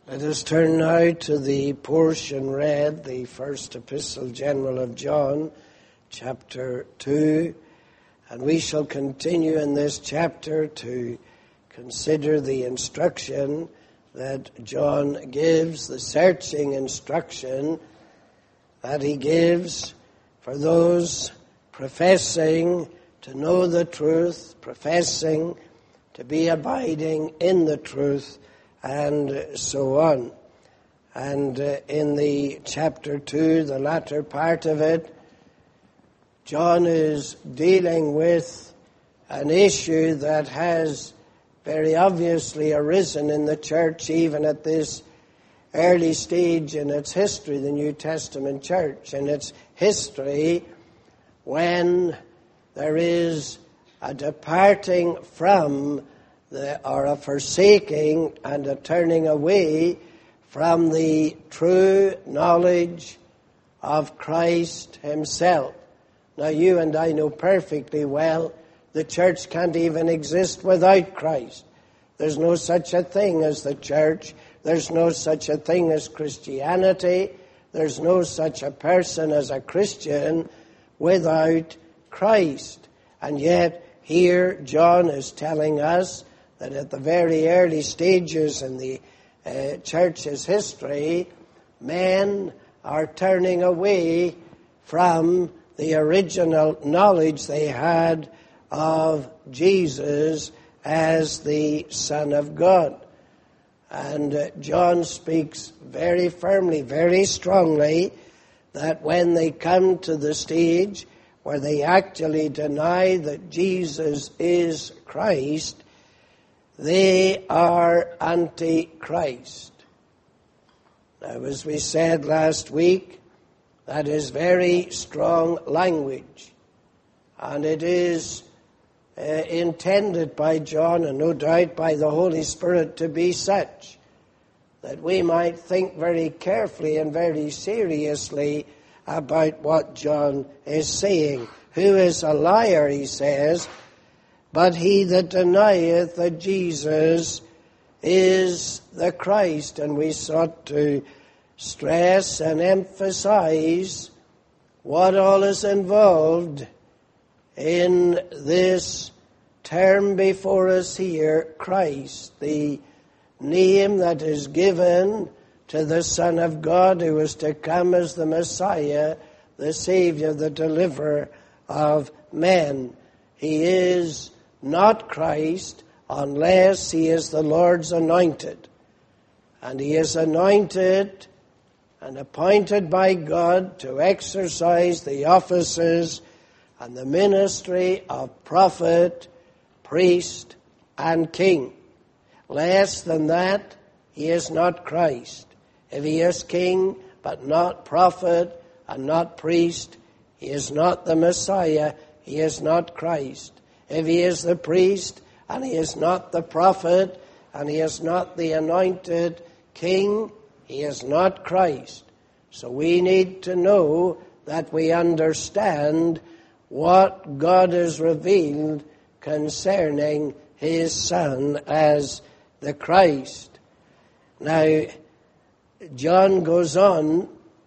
Let us turn now to the portion read, the first epistle general of John, chapter 2. And we shall continue in this chapter to consider the instruction that John gives, the searching instruction that he gives for those professing to know the truth, professing to be abiding in the truth, and so on. And in the chapter 2, the latter part of it, John is dealing with an issue that has very obviously arisen in the church, even at this early stage in its history, the New Testament church, in its history, when there is a departing from or a forsaking and a turning away from the true knowledge of Christ himself. Now, you and I know perfectly well the church can't even exist without Christ. There's no such a thing as the church. There's no such a thing as Christianity. There's no such a person as a Christian without Christ. And yet, here John is telling us that at the very early stages in the church's history, men are turning away from the original knowledge they had of Jesus as the Son of God. And John speaks very firmly, very strongly, that when they come to the stage where they actually deny that Jesus is Christ, they are anti-Christ. Now, as we said last week, that is very strong language. And it is intended by John, and no doubt by the Holy Spirit, to be such that we might think very carefully and very seriously about what John is saying. Who is a liar, he says, but he that denieth that Jesus is the Christ. And we sought to stress and emphasize what all is involved in this term before us here, Christ, the name that is given to the Son of God who is to come as the Messiah, the Savior, the deliverer of men. He is not Christ unless he is the Lord's anointed. And he is anointed and appointed by God to exercise the offices and the ministry of prophet, priest, and king. Less than that, he is not Christ. If he is king, but not prophet and not priest, he is not the Messiah, he is not Christ. If he is the priest, and he is not the prophet, and he is not the anointed king, he is not Christ. So we need to know that we understand what God has revealed concerning his Son as the Christ. Now, John goes on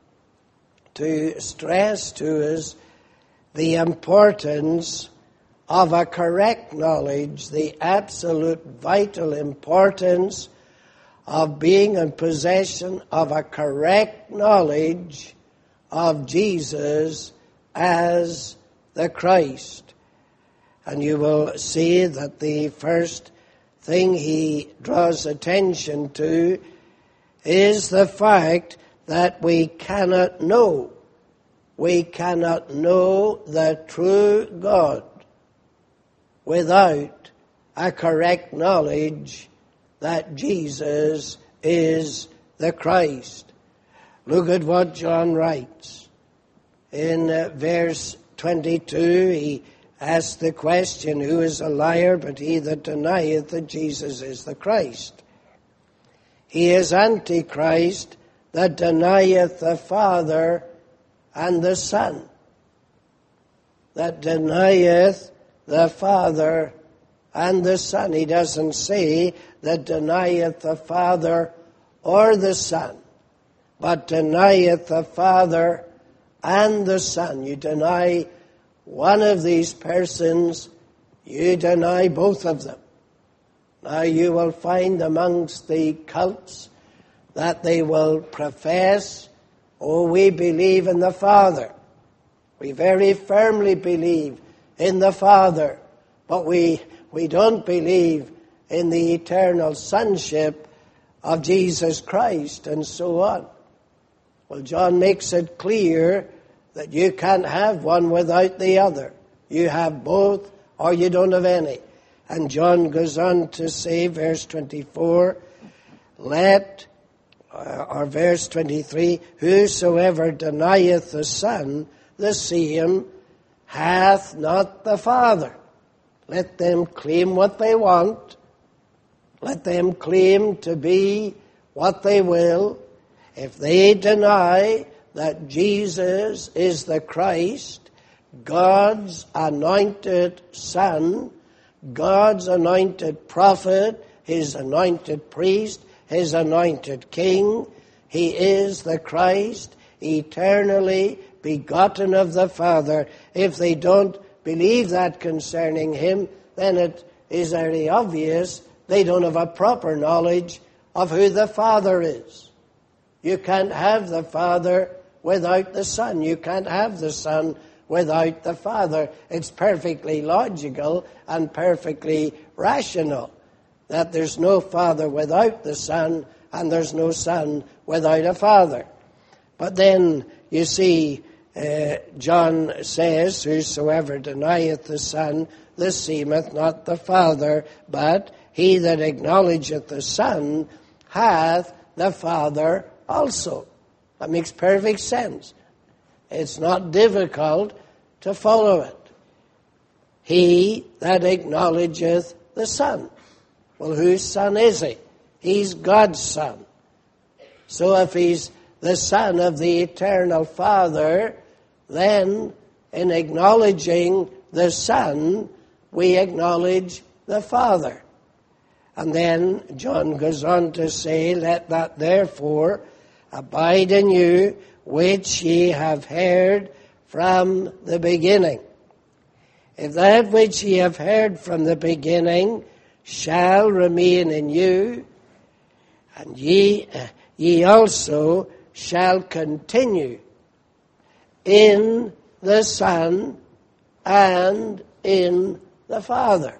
to stress to us the importance of a correct knowledge, the absolute vital importance of being in possession of a correct knowledge of Jesus as the Christ. And you will see that the first thing he draws attention to is the fact that we cannot know. We cannot know the true God without a correct knowledge that Jesus is the Christ. Look at what John writes. In verse 22, he asks the question, who is a liar but he that denieth that Jesus is the Christ? He is Antichrist that denieth the Father and the Son. That denieth the Father and the Son. He doesn't say that denieth the Father or the Son, but denieth the Father and the Son. You deny one of these persons, you deny both of them. Now you will find amongst the cults that they will profess, oh, we believe in the Father. We very firmly believe in the Father, but we don't believe in the eternal sonship of Jesus Christ, and so on. Well, John makes it clear that you can't have one without the other. You have both, or you don't have any. And John goes on to say, verse 24, or verse 23, whosoever denieth the Son, the same hath not the Father. Let them claim what they want. Let them claim to be what they will. If they deny that Jesus is the Christ, God's anointed Son, God's anointed prophet, His anointed priest, His anointed King, He is the Christ, eternally begotten of the Father. If they don't believe that concerning Him, then it is very obvious they don't have a proper knowledge of who the Father is. You can't have the Father without the Son. You can't have the Son without the Father. It's perfectly logical and perfectly rational that there's no Father without the Son, and there's no Son without a Father. But then, you see, John says, whosoever denieth the Son, the seemeth not the Father, but he that acknowledgeth the Son hath the Father also. That makes perfect sense. It's not difficult to follow it. He that acknowledgeth the Son. Well, whose Son is He? He's God's Son. So if He's the Son of the eternal Father, then in acknowledging the Son, we acknowledge the Father. And then John goes on to say, let that therefore abide in you, which ye have heard from the beginning. If that which ye have heard from the beginning shall remain in you, and ye also shall continue in the Son and in the Father.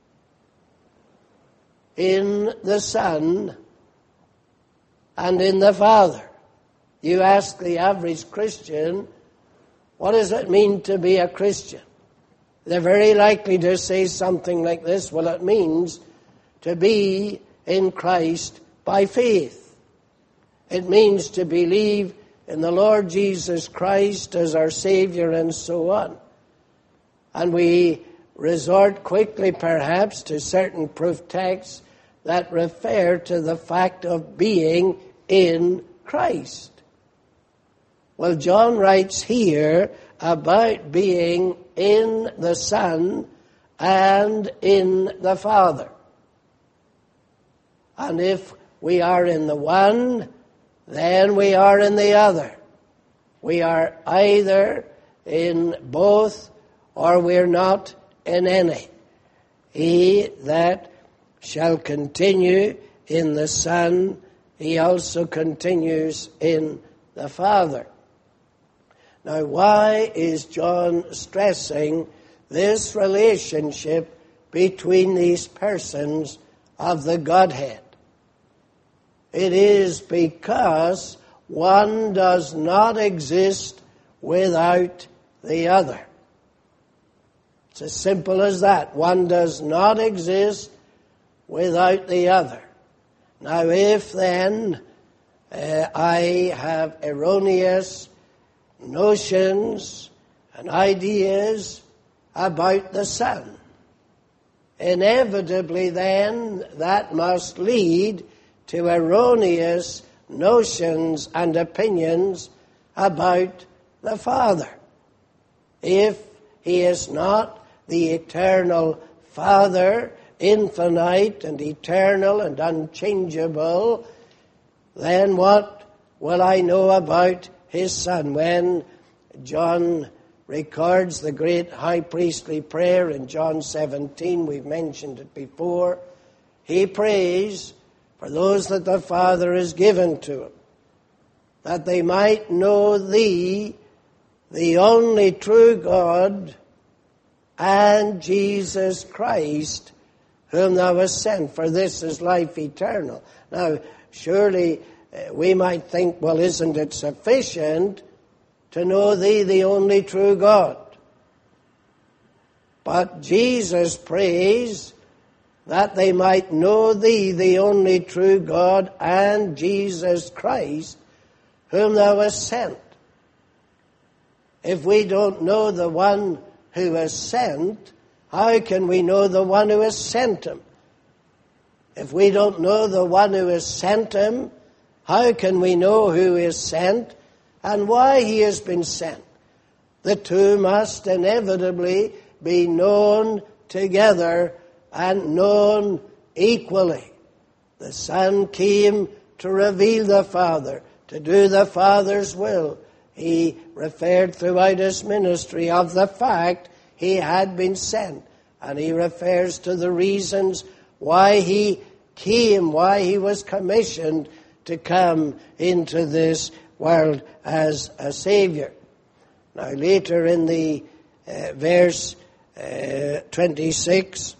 In the Son and in the Father. You ask the average Christian, what does it mean to be a Christian? They're very likely to say something like this, well, it means to be in Christ by faith. It means to believe in the Lord Jesus Christ as our Savior and so on. And we resort quickly perhaps to certain proof texts that refer to the fact of being in Christ. Well, John writes here about being in the Son and in the Father. And if we are in the one, then we are in the other. We are either in both or we're not in any. He that shall continue in the Son, he also continues in the Father. Now, why is John stressing this relationship between these persons of the Godhead? It is because one does not exist without the other. It's as simple as that. One does not exist without the other. Now, if then I have erroneous notions and ideas about the Son, inevitably then that must lead to erroneous notions and opinions about the Father. If He is not the eternal Father, infinite and eternal and unchangeable, then what will I know about his Son? When John records the great high priestly prayer in John 17, we've mentioned it before, he prays for those that the Father has given to him, that they might know thee, the only true God, and Jesus Christ, whom thou hast sent, for this is life eternal. Now, surely we might think, well, isn't it sufficient to know thee, the only true God? But Jesus prays that they might know thee, the only true God, and Jesus Christ, whom thou hast sent. If we don't know the one who has sent, how can we know the one who has sent him? If we don't know the one who has sent him, how can we know who is sent and why he has been sent? The two must inevitably be known together and known equally. The Son came to reveal the Father, to do the Father's will. He referred throughout his ministry of the fact he had been sent. And he refers to the reasons why he came, why he was commissioned to come into this world as a Savior. Now later in the verse 26,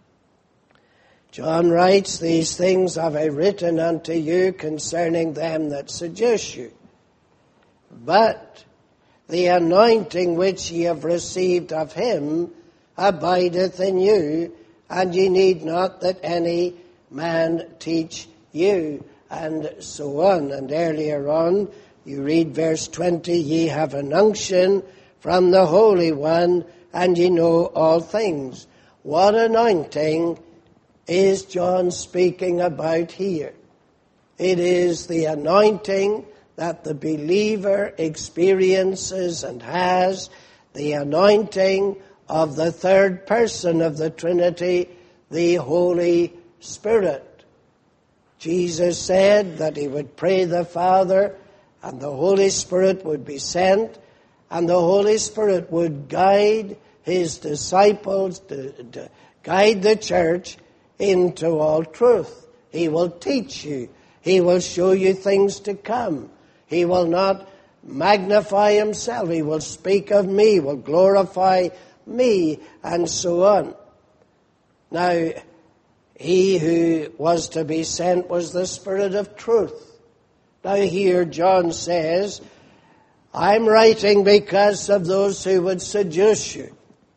John writes, "These things have I written unto you concerning them that seduce you. But the anointing which ye have received of him abideth in you, and ye need not that any man teach you," and so on. And earlier on, you read verse 20, "Ye have an unction from the Holy One, and ye know all things." What anointing is John speaking about here? It is the anointing that the believer experiences and has, the anointing of the third person of the Trinity, the Holy Spirit. Jesus said that he would pray the Father, and the Holy Spirit would be sent, and the Holy Spirit would guide his disciples, to guide the church into all truth. He will teach you. He will show you things to come. He will not magnify himself. He will speak of me, will glorify me, and so on. Now, he who was to be sent was the Spirit of truth. Now here John says, I'm writing because of those who would seduce you.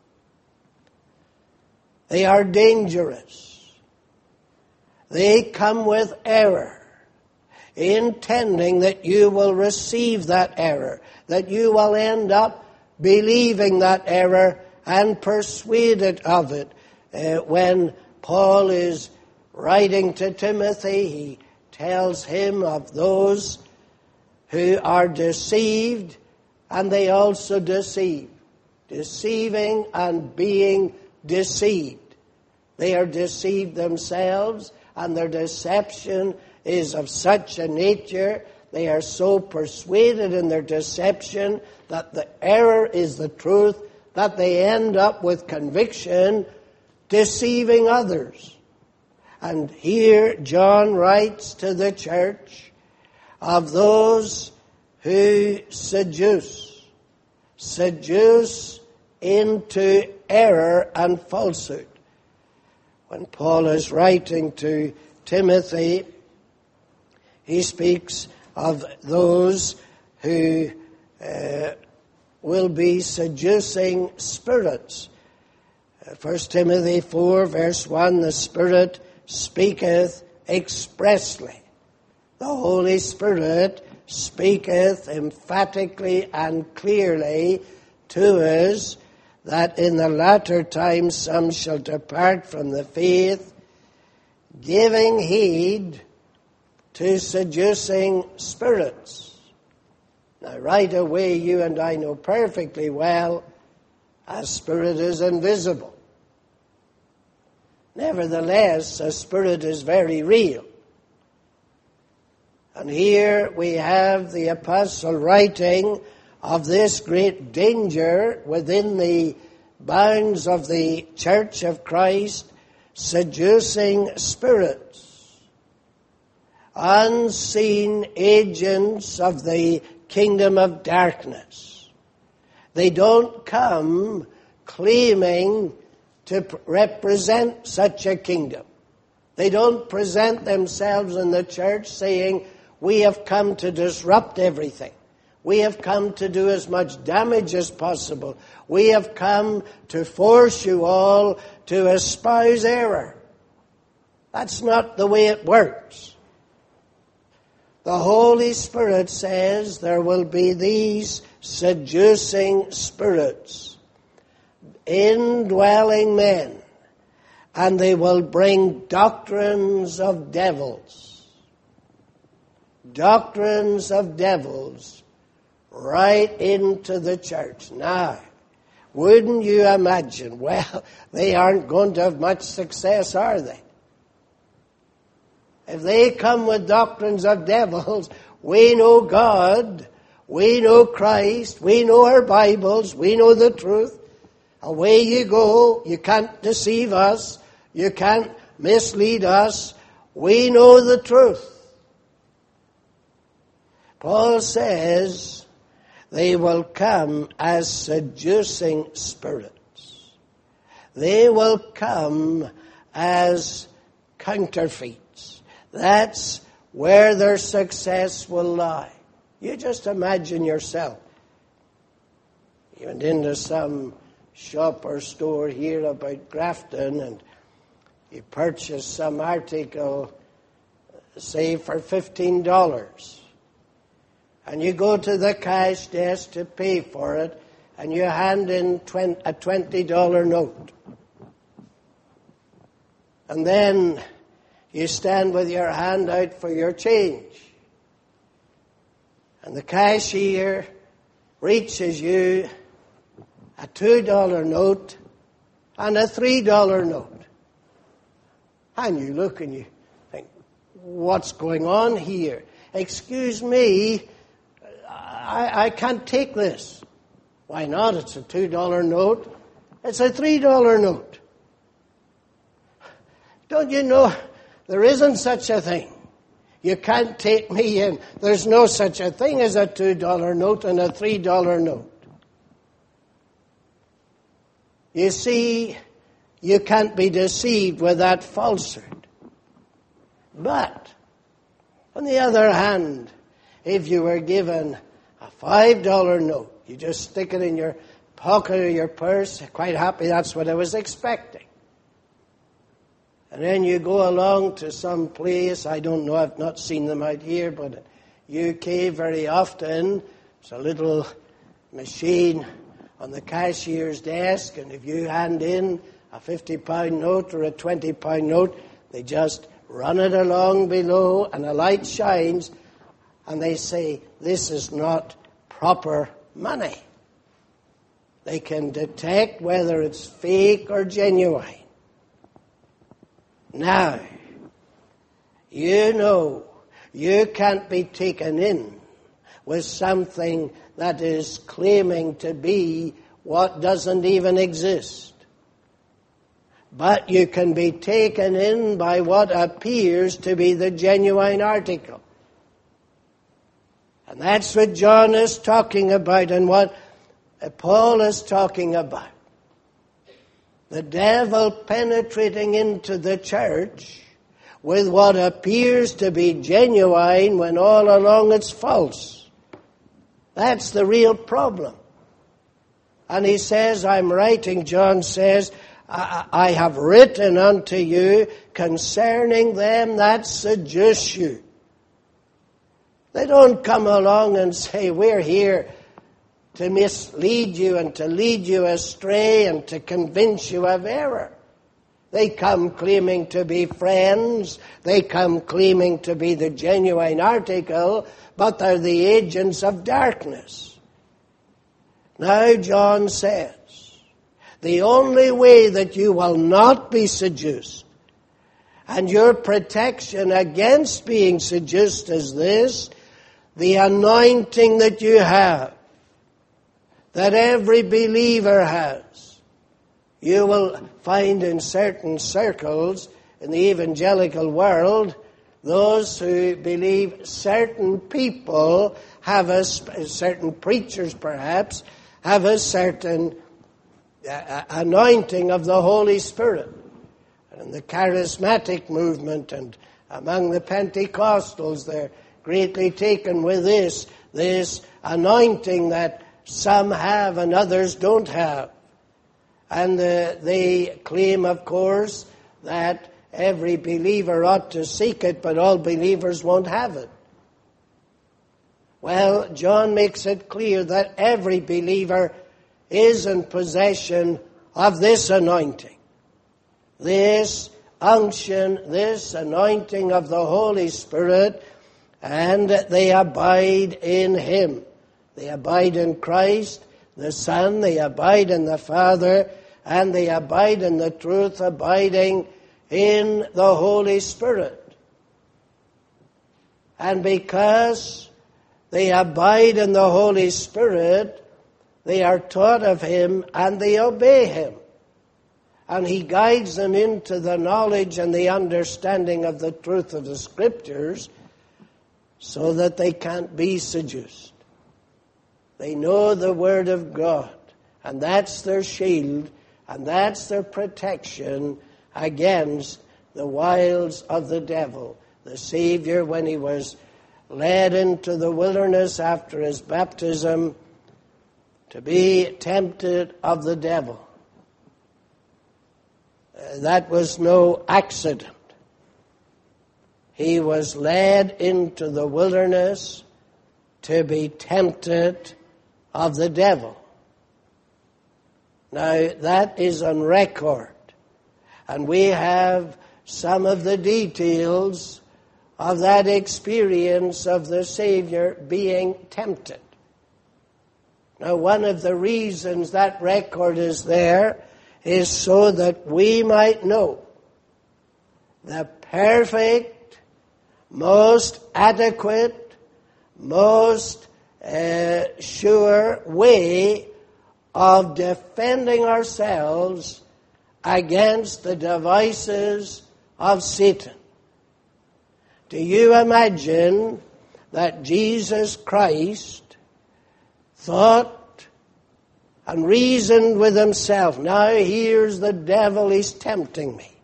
They are dangerous. They come with error, intending that you will receive that error, that you will end up believing that error and persuaded of it. When Paul is writing to Timothy, he tells him of those who are deceived, and they also deceive. Deceiving and being deceived. They are deceived themselves, and their deception is of such a nature, they are so persuaded in their deception that the error is the truth, that they end up with conviction, deceiving others. And here John writes to the church of those who seduce into error and falsehood. When Paul is writing to Timothy, he speaks of those who will be seducing spirits. 1 Timothy 4, verse 1, the Spirit speaketh expressly. The Holy Spirit speaketh emphatically and clearly to us that in the latter times some shall depart from the faith, giving heed to seducing spirits. Now, right away, you and I know perfectly well a spirit is invisible. Nevertheless, a spirit is very real. And here we have the apostle writing of this great danger within the bounds of the Church of Christ, seducing spirits, unseen agents of the kingdom of darkness. They don't come claiming to represent such a kingdom. They don't present themselves in the church saying, we have come to disrupt everything. We have come to do as much damage as possible. We have come to force you all to espouse error. That's not the way it works. The Holy Spirit says there will be these seducing spirits, indwelling men, and they will bring doctrines of devils. Doctrines of devils right into the church. Now, wouldn't you imagine, well, they aren't going to have much success, are they? If they come with doctrines of devils, we know God, we know Christ, we know our Bibles, we know the truth. Away you go. You can't deceive us. You can't mislead us. We know the truth. Paul says they will come as seducing spirits. They will come as counterfeits. That's where their success will lie. You just imagine yourself. You went into some shop or store here about Grafton and you purchased some article, say for $15. And you go to the cash desk to pay for it, and you hand in a $20 note. And then you stand with your hand out for your change. And the cashier reaches you a $2 note and a $3 note. And you look and you think, what's going on here? Excuse me, I can't take this. Why not? It's a $2 note. It's a $3 note. Don't you know there isn't such a thing? You can't take me in. There's no such a thing as a $2 note and a $3 note. You see, you can't be deceived with that falsehood. But, on the other hand, if you were given a $5 note, you just stick it in your pocket or your purse, quite happy, that's what I was expecting. And then you go along to some place, I don't know, I've not seen them out here, but in UK very often, it's a little machine on the cashier's desk, and if you hand in a £50 note or a £20 note, they just run it along below, and a light shines, and they say, this is not proper money. They can detect whether it's fake or genuine. Now, you know, you can't be taken in with something that is claiming to be what doesn't even exist. But you can be taken in by what appears to be the genuine article. And that's what John is talking about and what Paul is talking about. The devil penetrating into the church with what appears to be genuine when all along it's false. That's the real problem. And he says, I'm writing, John says, I have written unto you concerning them that seduce you. They don't come along and say, we're here to mislead you and to lead you astray and to convince you of error. They come claiming to be friends. They come claiming to be the genuine article, but they're the agents of darkness. Now John says, the only way that you will not be seduced And your protection against being seduced is this: the anointing that you have, that every believer has. You will find in certain circles in the evangelical world, those who believe certain people have certain preachers perhaps, have a certain anointing of the Holy Spirit. And in the charismatic movement and among the Pentecostals, they're greatly taken with this anointing that some have and others don't have. And they claim, of course, that every believer ought to seek it, but all believers won't have it. Well, John makes it clear that every believer is in possession of this anointing, this unction, this anointing of the Holy Spirit, and they abide in Him. They abide in Christ, the Son, they abide in the Father, and they abide in the truth, abiding in the Holy Spirit. And because they abide in the Holy Spirit, they are taught of Him and they obey Him. And He guides them into the knowledge and the understanding of the truth of the Scriptures so that they can't be seduced. They know the Word of God, and that's their shield, and that's their protection against the wiles of the devil. The Savior, when He was led into the wilderness after His baptism to be tempted of the devil, that was no accident. He was led into the wilderness to be tempted of the devil. Now, that is on record. And we have some of the details of that experience of the Savior being tempted. Now, one of the reasons that record is there is so that we might know the perfect, most adequate, most sure way of defending ourselves against the devices of Satan. Do you imagine that Jesus Christ thought and reasoned with Himself, now here's the devil, he's tempting me.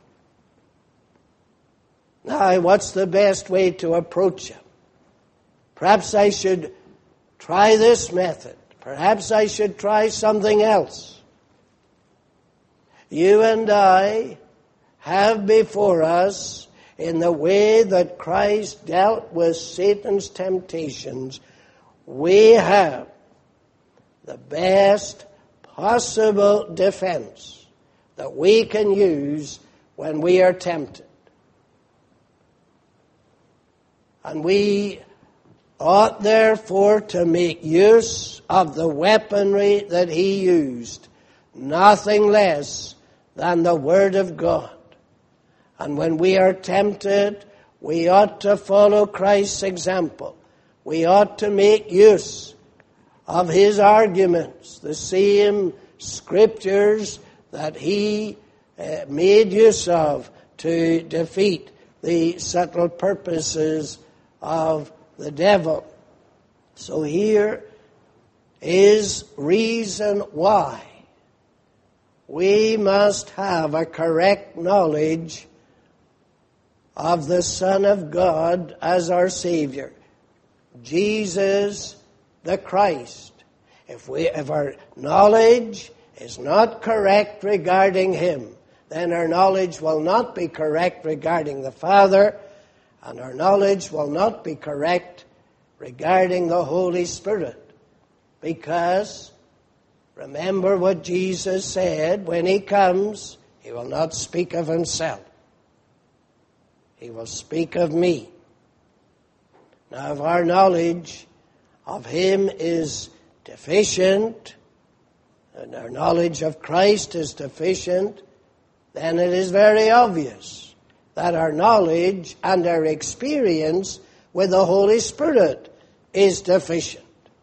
Now, what's the best way to approach him? Perhaps I should try this method. Perhaps I should try something else. You and I have before us, in the way that Christ dealt with Satan's temptations, we have the best possible defense that we can use when we are tempted. And we ought therefore to make use of the weaponry that He used, nothing less than the Word of God. And when we are tempted, we ought to follow Christ's example. We ought to make use of His arguments, the same Scriptures that He made use of to defeat the subtle purposes of the devil. So here is reason why we must have a correct knowledge of the Son of God as our Savior, Jesus the Christ. If our knowledge is not correct regarding Him, then our knowledge will not be correct regarding the Father, and our knowledge will not be correct regarding the Holy Spirit. Because, remember what Jesus said, when He comes, He will not speak of Himself. He will speak of me. Now, if our knowledge of Him is deficient, and our knowledge of Christ is deficient, then it is very obvious that our knowledge and our experience with the Holy Spirit is deficient.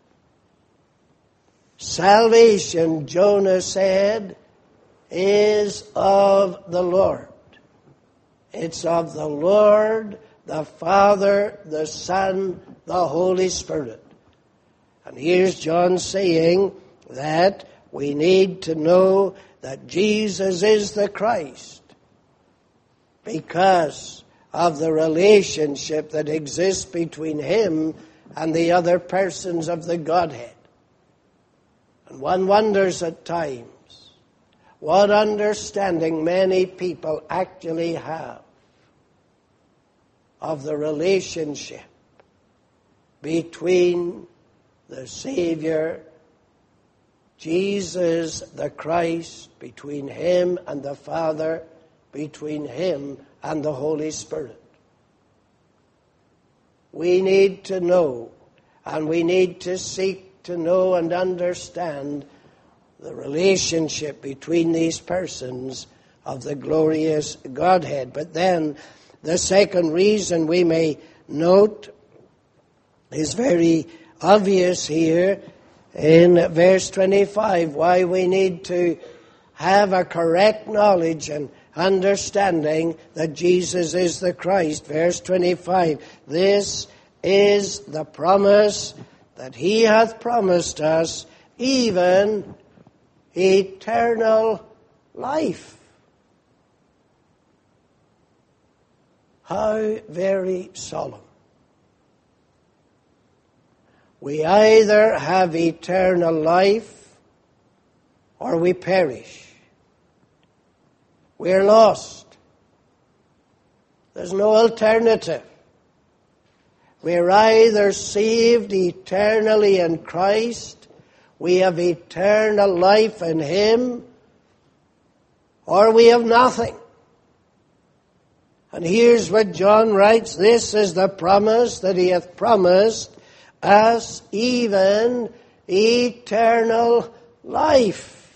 Salvation, Jonah said, is of the Lord. It's of the Lord, the Father, the Son, the Holy Spirit. And here's John saying that we need to know that Jesus is the Christ because of the relationship that exists between him and the other persons of the Godhead. And one wonders at times what understanding many people actually have of the relationship between the Savior, Jesus the Christ, between him and the Father, between him and the Holy Spirit. We need to know, and we need to seek to know and understand the relationship between these persons of the glorious Godhead. But then the second reason we may note is very obvious here in verse 25, why we need to have a correct knowledge and understanding that Jesus is the Christ. Verse 25, this is the promise that he hath promised us, even eternal life. How very solemn. We either have eternal life or we perish. We're lost. There's no alternative. We're either saved eternally in Christ, we have eternal life in him, or we have nothing. And here's what John writes, this is the promise that he hath promised us, even eternal life.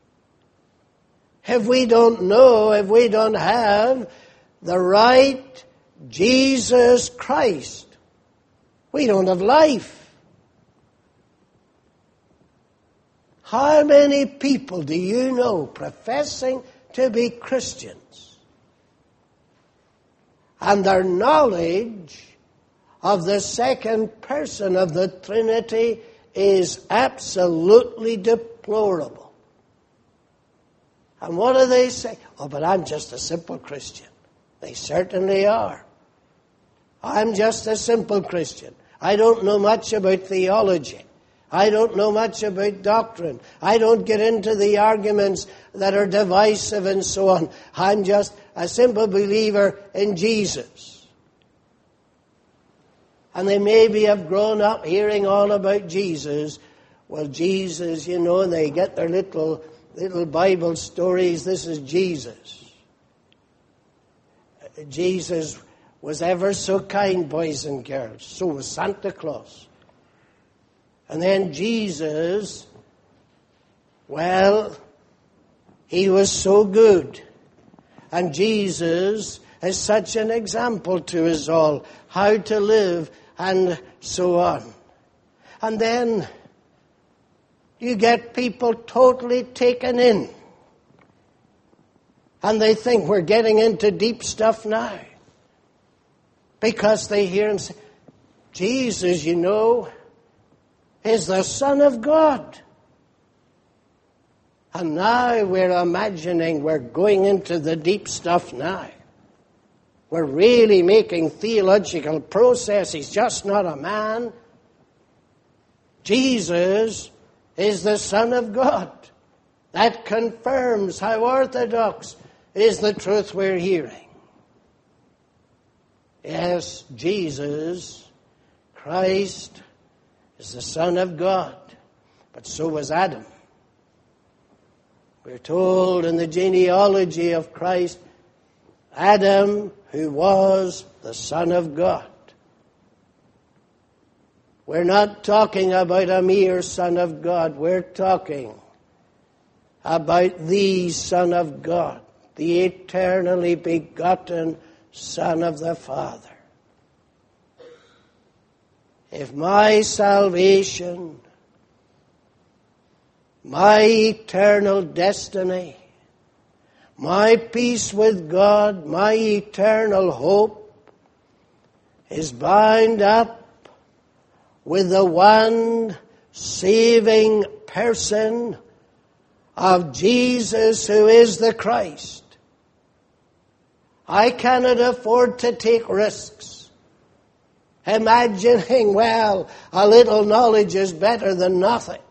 If we don't know, if we don't have the right Jesus Christ, we don't have life. How many people do you know professing to be Christians, and their knowledge of the second person of the Trinity is absolutely deplorable? And what do they say? Oh, but I'm just a simple Christian. They certainly are. I'm just a simple Christian. I don't know much about theology. I don't know much about doctrine. I don't get into the arguments that are divisive and so on. I'm just a simple believer in Jesus. And they maybe have grown up hearing all about Jesus. Well, Jesus, you know, and they get their little Bible stories. This is Jesus. Jesus was ever so kind, boys and girls. So was Santa Claus. And then Jesus, well, he was so good. And Jesus is such an example to us all, how to live and so on. And then you get people totally taken in. And they think we're getting into deep stuff now. Because they hear him say, Jesus, you know, is the Son of God. And now we're imagining we're going into the deep stuff now. We're really making theological process. He's just not a man. Jesus is the Son of God. That confirms how orthodox is the truth we're hearing. Yes, Jesus, Christ, is the Son of God, but so was Adam. We're told in the genealogy of Christ, Adam, who was the Son of God. We're not talking about a mere Son of God. We're talking about the Son of God, the eternally begotten Son of the Father. If my salvation, my eternal destiny, my peace with God, my eternal hope is bound up with the one saving person of Jesus, who is the Christ, I cannot afford to take risks, imagining, well, a little knowledge is better than nothing.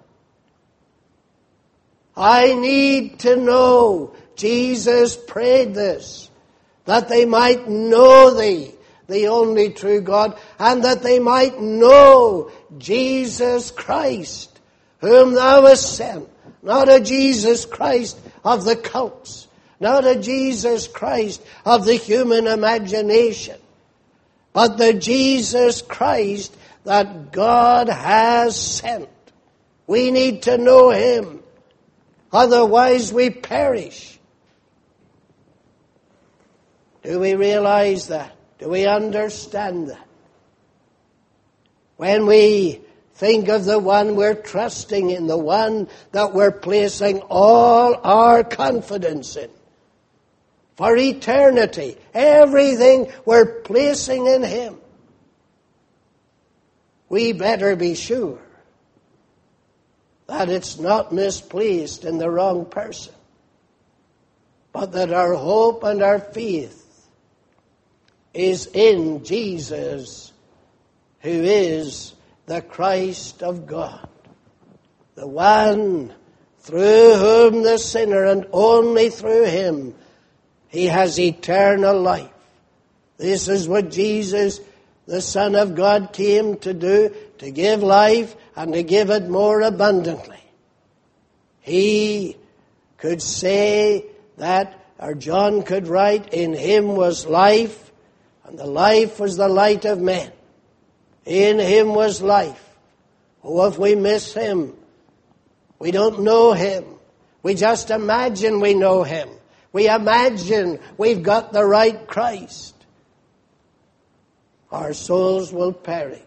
I need to know. Jesus prayed this, that they might know Thee, the only true God, and that they might know Jesus Christ, whom Thou hast sent. Not a Jesus Christ of the cults, not a Jesus Christ of the human imagination, but the Jesus Christ that God has sent. We need to know Him, otherwise we perish. Do we realize that? Do we understand that? When we think of the one we're trusting in, the one that we're placing all our confidence in for eternity, everything we're placing in Him, we better be sure that it's not misplaced in the wrong person, but that our hope and our faith is in Jesus, who is the Christ of God, the one through whom the sinner, and only through Him, he has eternal life. This is what Jesus, the Son of God, came to do, to give life and to give it more abundantly. He could say that, or John could write, in Him was life, and the life was the light of men. In Him was life. Oh, if we miss Him, we don't know Him. We just imagine we know Him. We imagine we've got the right Christ. Our souls will perish.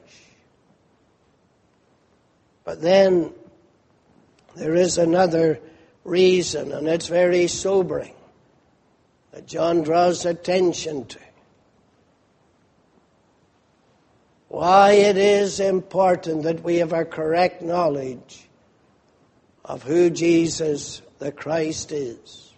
But then there is another reason, and it's very sobering, that John draws attention to. Why it is important that we have a correct knowledge of who Jesus the Christ is.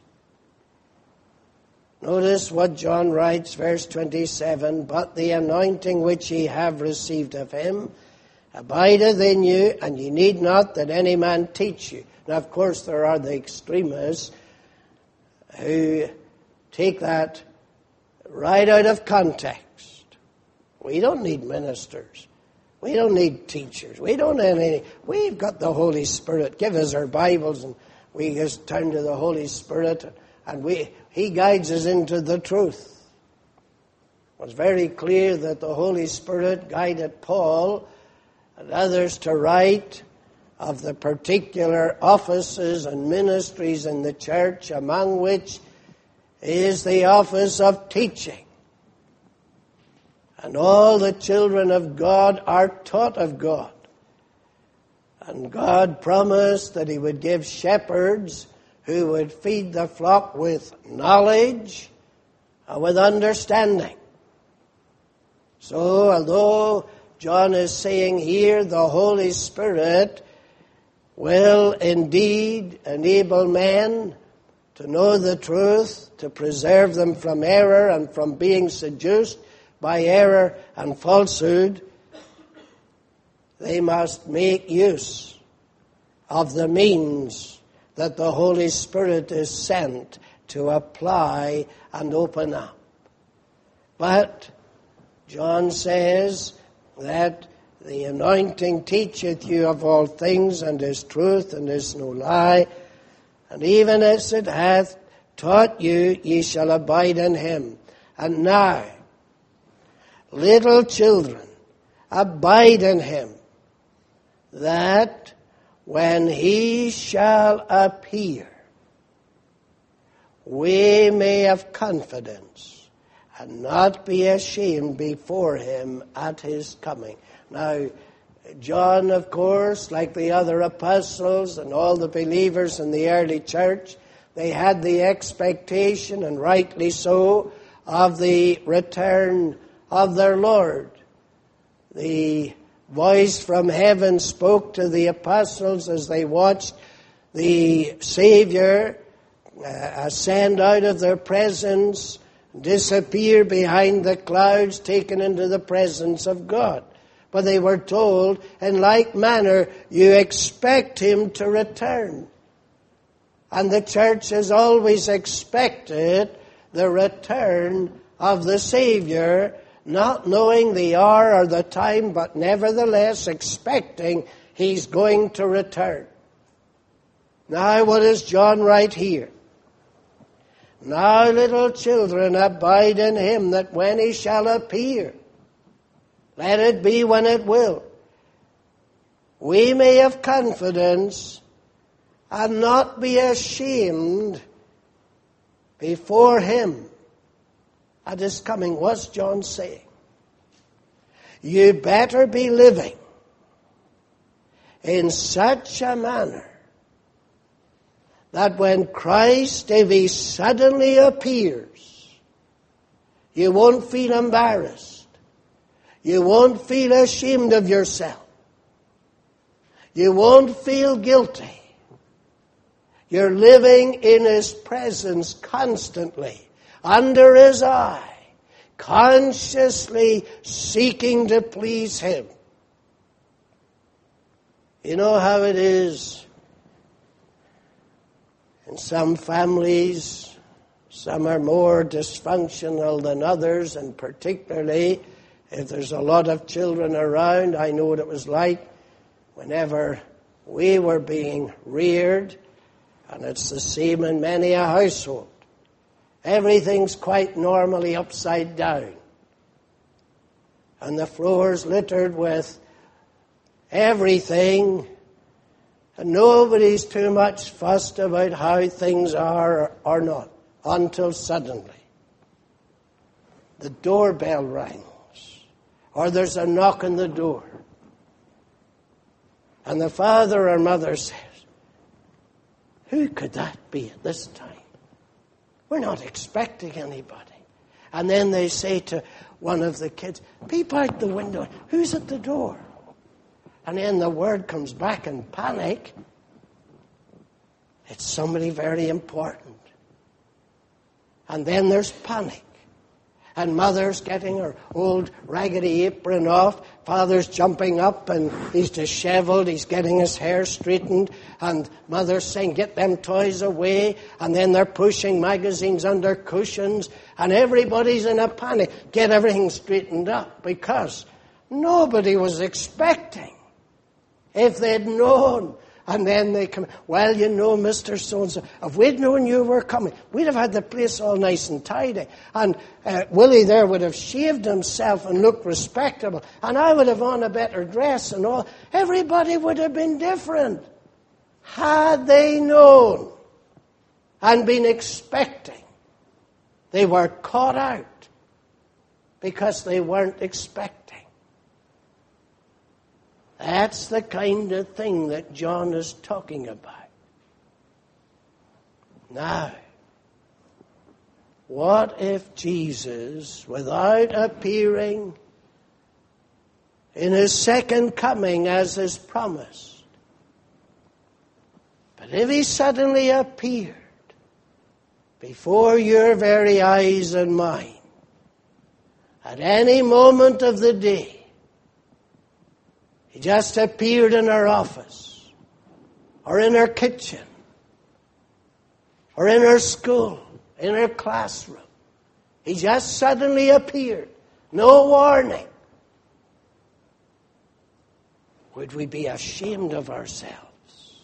Notice what John writes, verse 27, "But the anointing which ye have received of Him abideth in you, and ye need not that any man teach you." Now, of course, there are the extremists who take that right out of context. We don't need ministers. We don't need teachers. We don't have any. We've got the Holy Spirit. Give us our Bibles and we just turn to the Holy Spirit and He guides us into the truth. It was very clear that the Holy Spirit guided Paul and others to write of the particular offices and ministries in the church, among which is the office of teaching. And all the children of God are taught of God. And God promised that He would give shepherds who would feed the flock with knowledge and with understanding. So, although John is saying here the Holy Spirit will indeed enable men to know the truth, to preserve them from error and from being seduced by error and falsehood, they must make use of the means that the Holy Spirit is sent to apply and open up. But John says that the anointing teacheth you of all things, and is truth, and is no lie. And even as it hath taught you, ye shall abide in Him. And now, little children, abide in Him, that when He shall appear, we may have confidence and not be ashamed before him at his coming. Now, John, of course, like the other apostles and all the believers in the early church, they had the expectation, and rightly so, of the return of their Lord. The voice from heaven spoke to the apostles as they watched the Savior ascend out of their presence, disappear behind the clouds, taken into the presence of God. But they were told, in like manner, you expect him to return. And the church has always expected the return of the Savior, not knowing the hour or the time, but nevertheless expecting he's going to return. Now, what does John write here? Now, little children, abide in him, that when he shall appear, let it be when it will, we may have confidence and not be ashamed before him at his coming. What's John saying? You better be living in such a manner that when Christ, if he suddenly appears, you won't feel embarrassed. You won't feel ashamed of yourself. You won't feel guilty. You're living in his presence constantly, under his eye, consciously seeking to please him. You know how it is in some families. Some are more dysfunctional than others, and particularly if there's a lot of children around. I know what it was like whenever we were being reared, and it's the same in many a household. Everything's quite normally upside down, and the floor's littered with everything, and nobody's too much fussed about how things are or not, until suddenly the doorbell rings, or there's a knock on the door, and the father or mother says, who could that be at this time? We're not expecting anybody. And then they say to one of the kids, peep out the window, who's at the door? And then the word comes back in panic, it's somebody very important. And then there's panic. And mother's getting her old raggedy apron off. Father's jumping up and he's disheveled. He's getting his hair straightened. And mother's saying, get them toys away. And then they're pushing magazines under cushions. And everybody's in a panic. Get everything straightened up. Because nobody was expecting. If they'd known. And then they come, well, you know, Mr. So-and-so, if we'd known you were coming, we'd have had the place all nice and tidy. And Willie there would have shaved himself and looked respectable. And I would have on a better dress and all. Everybody would have been different. Had they known and been expecting, they were caught out because they weren't expecting. That's the kind of thing that John is talking about. Now, what if Jesus, without appearing in his second coming as is promised, but if he suddenly appeared before your very eyes and mine, at any moment of the day, he just appeared in our office, or in our kitchen, or in our school, in our classroom. He just suddenly appeared. No warning. Would we be ashamed of ourselves?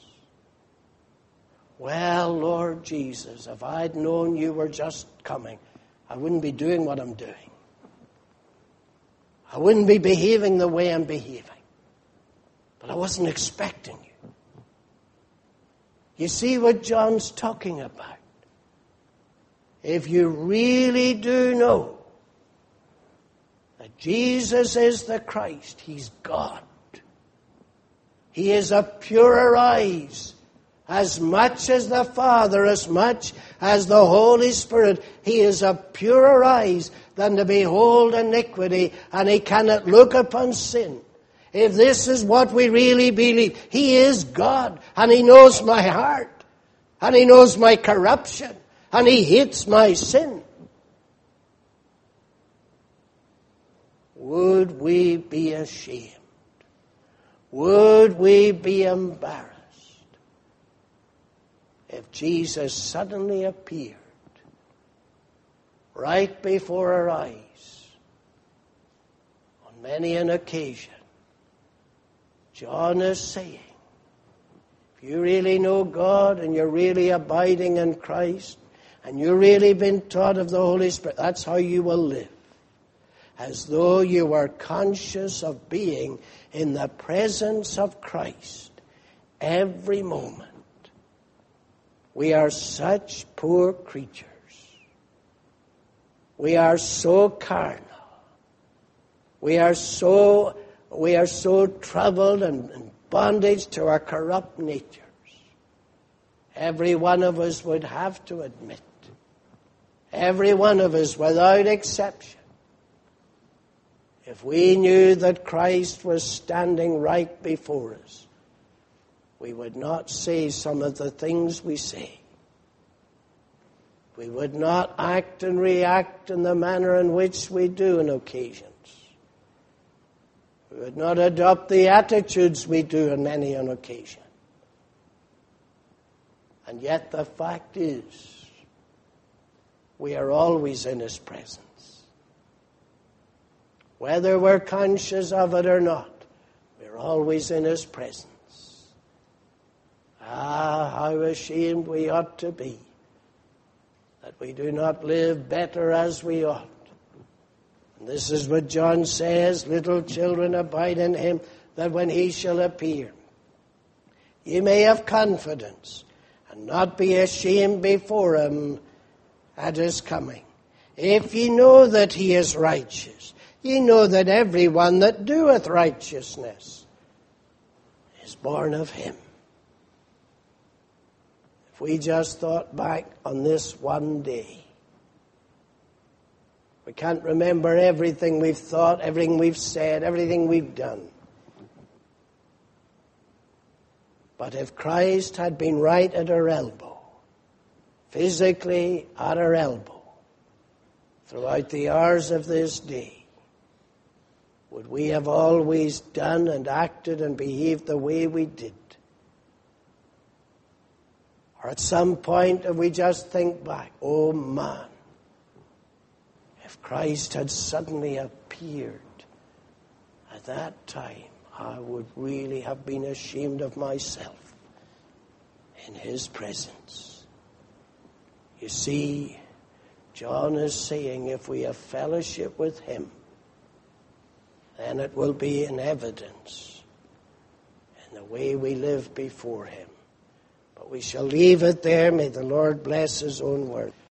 Well, Lord Jesus, if I'd known you were just coming, I wouldn't be doing what I'm doing. I wouldn't be behaving the way I'm behaving. But I wasn't expecting you. You see what John's talking about? If you really do know Jesus is the Christ. He's God. He is of purer eyes, as much as the Father, as much as the Holy Spirit. He is of purer eyes than to behold iniquity, and he cannot look upon sin. If this is what we really believe, he is God, and he knows my heart, and he knows my corruption, and he hates my sin. Would we be ashamed? Would we be embarrassed if Jesus suddenly appeared right before our eyes on many an occasion? John is saying, if you really know God and you're really abiding in Christ and you've really been taught of the Holy Spirit, that's how you will live. As though you were conscious of being in the presence of Christ every moment. We are such poor creatures. We are so carnal. We are so troubled and in bondage to our corrupt natures. Every one of us would have to admit, every one of us without exception, if we knew that Christ was standing right before us, we would not say some of the things we say. We would not act and react in the manner in which we do on occasions. We would not adopt the attitudes we do on many an occasion. And yet the fact is, we are always in his presence. Whether we're conscious of it or not, we're always in his presence. Ah, how ashamed we ought to be that we do not live better as we ought. And this is what John says, little children, abide in him, that when he shall appear, ye may have confidence and not be ashamed before him at his coming. If ye know that he is righteous, ye know that every one that doeth righteousness is born of him. If we just thought back on this one day, we can't remember everything we've thought, everything we've said, everything we've done. But if Christ had been right at our elbow, physically at our elbow, throughout the hours of this day, would we have always done and acted and behaved the way we did? Or at some point, if we just think back, oh man, if Christ had suddenly appeared at that time, I would really have been ashamed of myself in his presence. You see, John is saying if we have fellowship with him, then it will be in evidence in the way we live before him. But we shall leave it there. May the Lord bless his own word.